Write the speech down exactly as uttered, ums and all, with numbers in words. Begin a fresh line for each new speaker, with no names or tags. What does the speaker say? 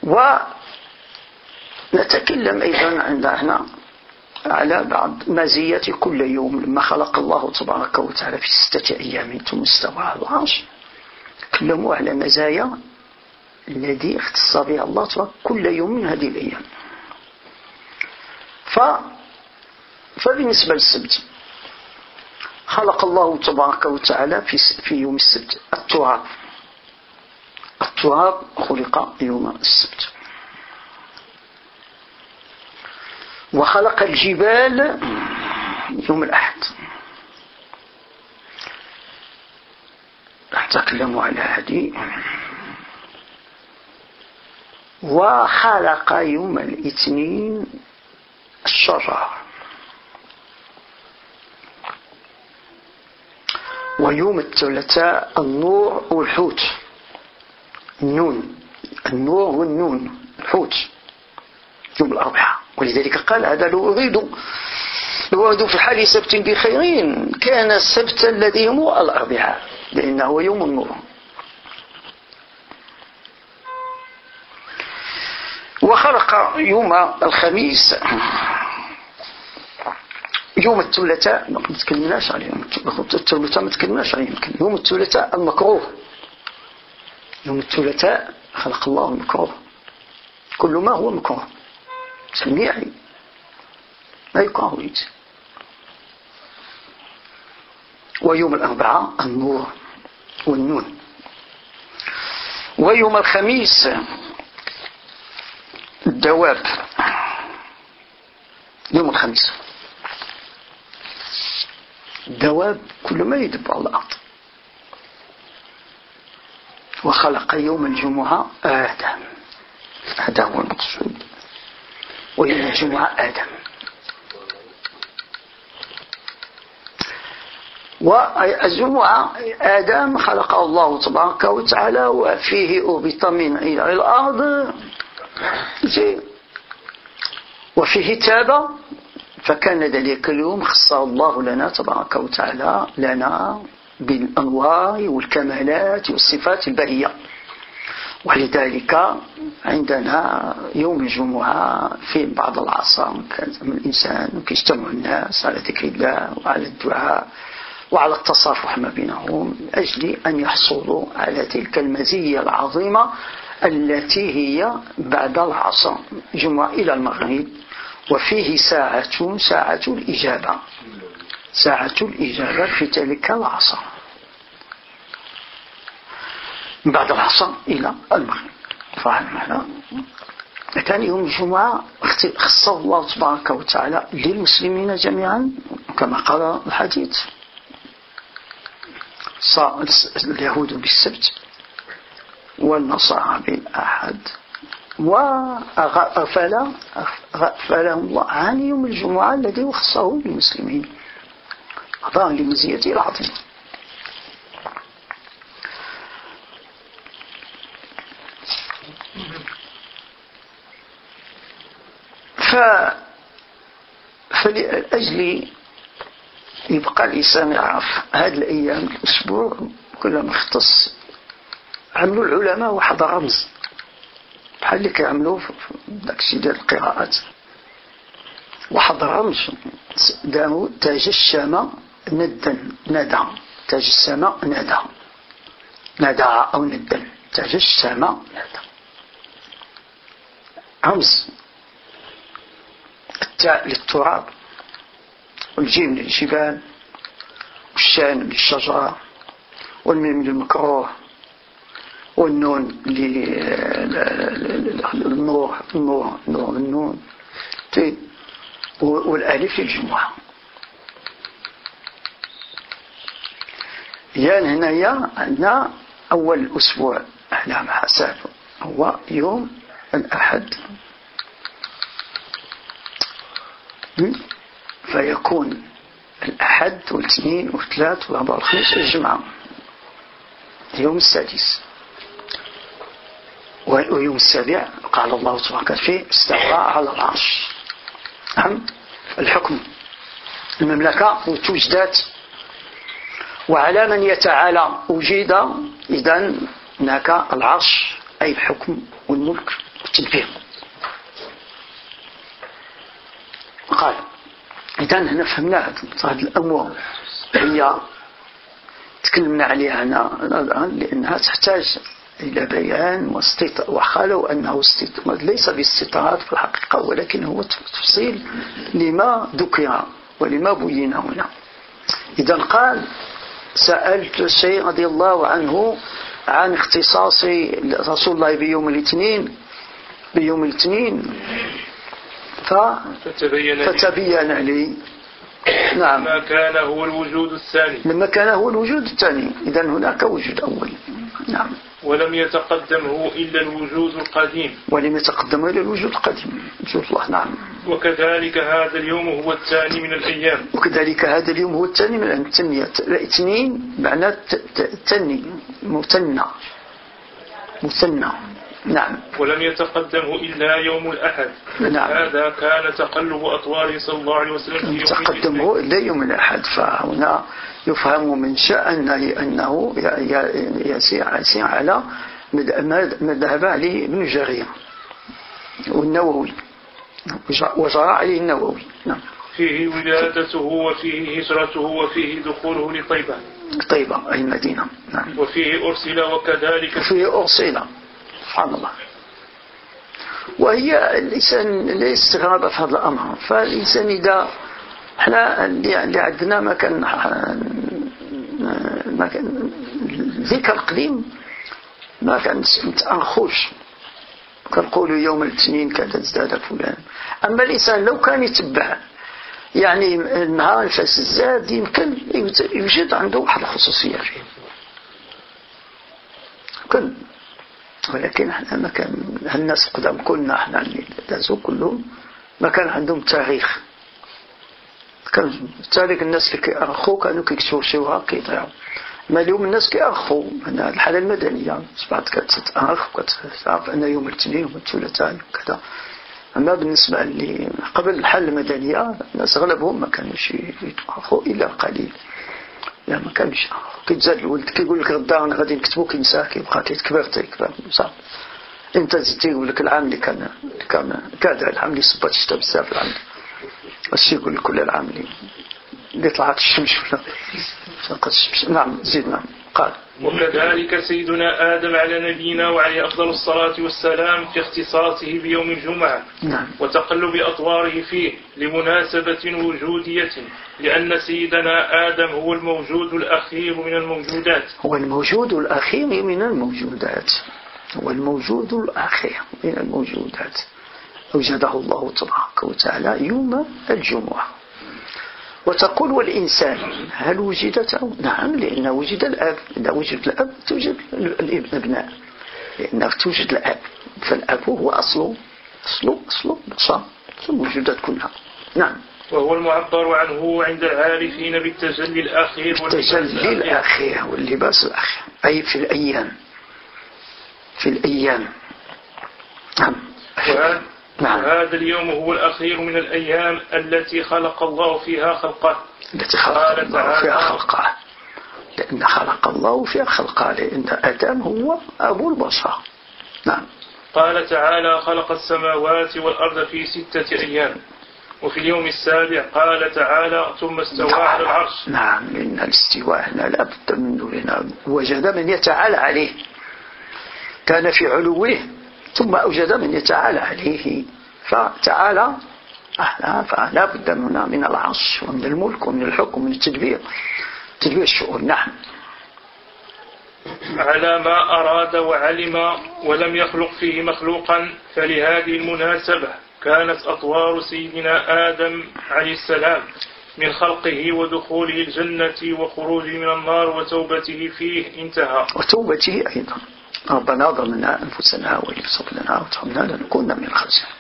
ونتكلم أيضا عندنا على بعض مزيات كل يوم. لما خلق الله تبارك وتعالى في ستة أيام ثم استوى على العرش، تكلموا على مزايا الذي اختص بها الله تبارك كل يوم من هذه الأيام. ف... فبالنسبة للسبت، خلق الله تبارك وتعالى في, في يوم السبت التراب. التراب خلق يوم السبت. وخلق الجبال يوم الأحد. نتكلم على هذه. وخلق يوم الاثنين الشجر. ويوم الثلاثاء النور والحوت. النون، النور والنون، الحوت يوم الأربعاء. ولذلك قال هذا لو أريد لو أريد في حال سبت بخيرين كان السبت الذي هو الأربعاء، لأنه يوم النور. وخلق يوم الخميس يوم الثلاثاء. ما تكلمناش عليه الثلاثاء، ما تكلمناش عليه يمكن. يوم الثلاثاء المكروه. يوم الثلاثاء خلق الله المكروه. كل ما هو مكروه سميعي لا يكره يجي. ويوم الأربعاء النور والنون. ويوم الخميس الدواب. يوم الخميس الدواب كل ما يدب على الأرض. وخلق يوم الجمعة آدم. هذا هو المقصود. ويوم الجمعة آدم. والجمعة آدم خلق الله تبارك وتعالى وفيه أهبط من إلى الأرض وفيه تاب، فكان ذلك اليوم خصه الله لنا تبارك وتعالى لنا بالأنوار والكمالات والصفات البهية. ولذلك عندنا يوم الجمعة في بعض العصر كان الإنسان يجتمع الناس على ذكر الله وعلى الدعاء وعلى التصافح ما بينهم من أجل أن يحصلوا على تلك المزية العظيمة التي هي بعد العصر جمعة إلى المغرب. وفيه ساعة ساعة الإجابة ساعة الإجابة في تلك العصر بعد العصر إلى المغرب. فهذا كان يوم الجمعة خصه الله تبارك وتعالى للمسلمين جميعا كما قال الحديث. اليهود بالسبت والنصارى بالأحد، وأغفل أغفلهم الله عن يوم الجمعة الذي خصه للمسلمين. هذا لمزيته العظيمة. ف فلأجل يبقى الإنسان يعرف هذه الأيام الأسبوع كلها مختص، عملوا العلماء واحد رمز بحال اللي كيعملوا في داك الشيء ديال القراءات. واحد رمز داموا تاج الشماء ندا ندى تاج السماء ندى ندى أو ندا تاج السماء ندى. رمز التاء للتراب، والجيم للجبال، والشان للشجرة، والميم للمكروه، والنون للنور النور النور النون، والالف للجمعة. يعني هنايا عندنا أول الأسبوع على ما حسب هو يوم الأحد، فيكون الأحد والاثنين والثلاث والأربعاء والخميس الجمعة. اليوم السادس ويوم السابع قال الله تبارك فيه استوى على العرش. نعم، الحكم المملكة وتوجدات، وعلى من يتعالى وجد. إذن هناك العرش أي الحكم والملك والتدبير. قال إذا هنا فهمنا هذه الأمور هي تكلمنا عليها هنا لأنها تحتاج إلى بيان واستيطاء، وحالوا أنه ليس باستطاعات في الحقيقة ولكن هو تفصيل لما ذكر ولما بين هنا. إذا قال سألت الشيخ رضي الله عنه عن اختصاص رسول الله بيوم الاثنين بيوم الاثنين فتبين, فتبين لي نعم
لما كان هو الوجود الثاني
لما كان هو الوجود الثاني. إذا هناك وجود أول. نعم.
ولم يتقدمه إلا الوجود القديم
ولم يتقدمه إلا الوجود القديم وجود الله. نعم.
وكذلك هذا اليوم هو الثاني من الأيام
وكذلك هذا اليوم هو الثاني من التنية. الاثنين معنى التني مثنى مثنى. نعم.
ولم يتقدمه إلا يوم الأحد.
نعم.
هذا كان تقلب أطواره صلى الله عليه وسلم في يوم
تقدمه إلا يوم الأحد. فهنا يفهم من شأن أنه يسير على مذهب علي بن جرير والنووي وجرى عليه النووي. نعم.
فيه ولادته وفيه هجرته وفيه دخوله لطيبة
طيبة أي مدينة. نعم.
وفيه أرسل وكذلك
وفيه أرسل. سبحان الله. وهي الإنسان ليس استغراب في هذا الأمر. فالإنسان إذا احنا اللي عندنا ما كان ما كان ذكر القديم ما كان متأنخوش كنقولوا يوم الاثنين كذا ازداد فلان. أما الإنسان لو كان يتبع يعني النهار الفاس الزاد يمكن يوجد عنده واحد الخصوصية فيه كل. ولكن احنا ما كان الناس قدام كلنا احنا اللي دازوا كلهم ما كان عندهم تاريخ. كان تاريخ الناس اللي كيأرخوا كانوا كيكتبوا شي ورقة كيضيعوا. ما اليوم الناس كيأرخوا من الحالة المدنية بعد كتأرخ وكتعرف أن يوم الاثنين يوم الثلاثاء وكذا. أما بالنسبة اللي قبل الحالة المدنية الناس أغلبهم ما كانوش يتأرخوا إلا قليل. لا ما كانش كيتزاد الولد كيقول لك غدا انا غادي نكتبو كينساه كيبقى كيتكبر تيكبر صافي. انت زدتي يقول لك العام اللي كان كان كذا العام اللي صبات الشتا بزاف العام اش يقول لك كل العام اللي اللي طلعت الشمس ولا سقط الشمس. نعم زيدنا. قال
وكذلك سيدنا آدم على نبينا وعليه أفضل الصلاة والسلام في اختصاصه بيوم الجمعة.
نعم.
وتقلب أطواره فيه لمناسبة وجودية لأن سيدنا آدم هو الموجود الأخير من الموجودات.
هو الموجود الأخير من الموجودات. هو الموجود الأخير من الموجودات أوجده الله تبارك وتعالى يوم الجمعة. وتقول والإنسان هل وجدته؟ نعم لأن وجد الأب. إذا وجد الأب توجد الابناء لأن توجد الأب فالأب هو أصله أصله أصله بصر الموجودات كلها. نعم.
وهو المعبر عنه عند العارفين بالتجلي الأخير
والتجلي الأخير واللباس الأخير أي في الأيام في الأيام. نعم.
نعم. وهذا اليوم هو الأخير من الأيام التي خلق الله فيها خلقه.
التي خلق الله فيها خلقه لأن خلق الله فيها خلقه لأن آدم هو أبو البشر. نعم.
قال تعالى خلق السماوات والأرض في ستة أيام. وفي اليوم السابع قال تعالى ثم استوى على العرش.
نعم لأن الاستواء هنا لا بد منه لأن وجد من يتعالى عليه كان في علوه ثم أوجد من يتعالى عليه فتعالى فلا بد منا من العرش ومن الملك ومن الحكم ومن التدبير تدبير الشؤون. نعم.
على ما أراد وعلم ولم يخلق فيه مخلوقا. فلهذه المناسبة كانت أطوار سيدنا آدم عليه السلام من خلقه ودخوله الجنة وخروجه من النار وتوبته فيه انتهى.
وتوبته أيضا ربنا ظلمنا أنفسنا وإن صبرنا وتركنا لنكون من الخاسرين.